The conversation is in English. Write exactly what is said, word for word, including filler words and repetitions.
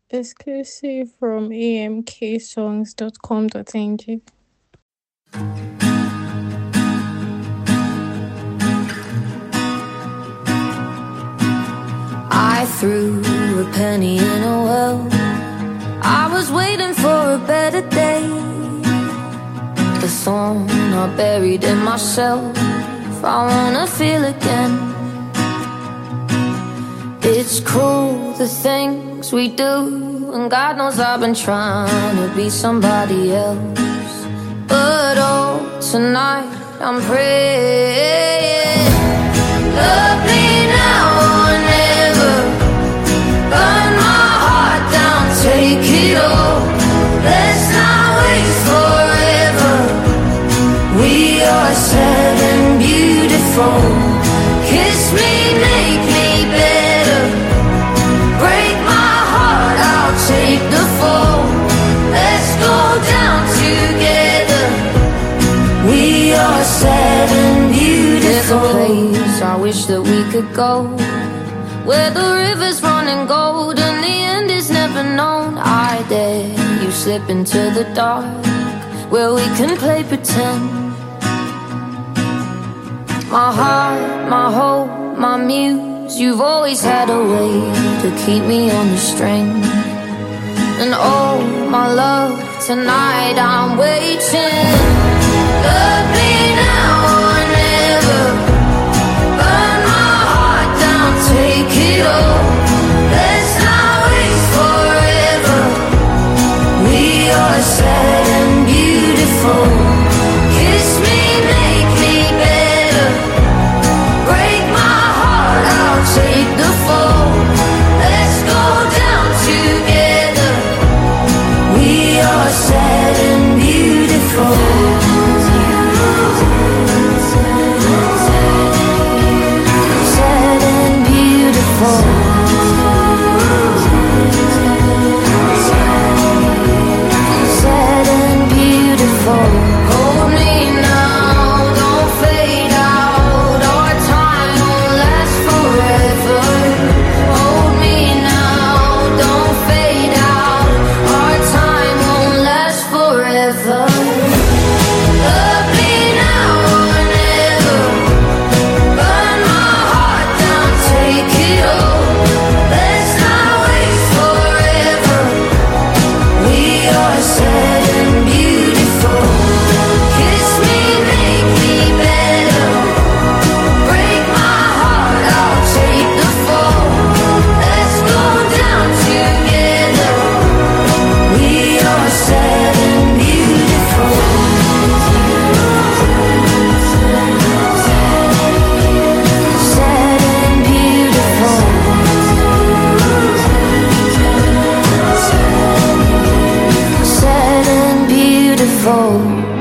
Exclusive from a m k songs dot com dot n g. I threw a penny in a well. I was waiting for a better day. The thorn I buried in myself, I wanna feel again. It's cruel, the things we do, and God knows I've been trying to be somebody else. But oh, tonight I'm praying, love me now or never. Burn my heart down, take it all. Let's not wait forever. We are sad and beautiful. Kiss me, make me better. Break my heart, I'll take the fall. Let's go down together. We are sad and beautiful. There's a place I wish that we could go, where the river's running gold and the end is never known. I dare you slip into the dark, where we can play pretend. My heart, my hope, my muse, you've always had a way to keep me on the string. And oh, my love, tonight I'm waiting. Love me now or never. Burn my heart down, take it all. Let's not wait forever. We are sad and beautiful. Kiss me, make me better. Break my heart, I'll take the fall. Let's go down together. We are sad and beautiful. Sad and beautiful. Sad and beautiful. Hold me now, don't fade out. Our time won't last forever. Hold me now, don't fade out. Our time won't last forever. Love me now or never. Burn my heart down, take it all. Let's not wait forever. We are sad and beautiful. Kiss me, make me better. Break my heart, I'll take the fall. Let's go down together. We are sad and beautiful. Sad and beautiful. Sad and beautiful.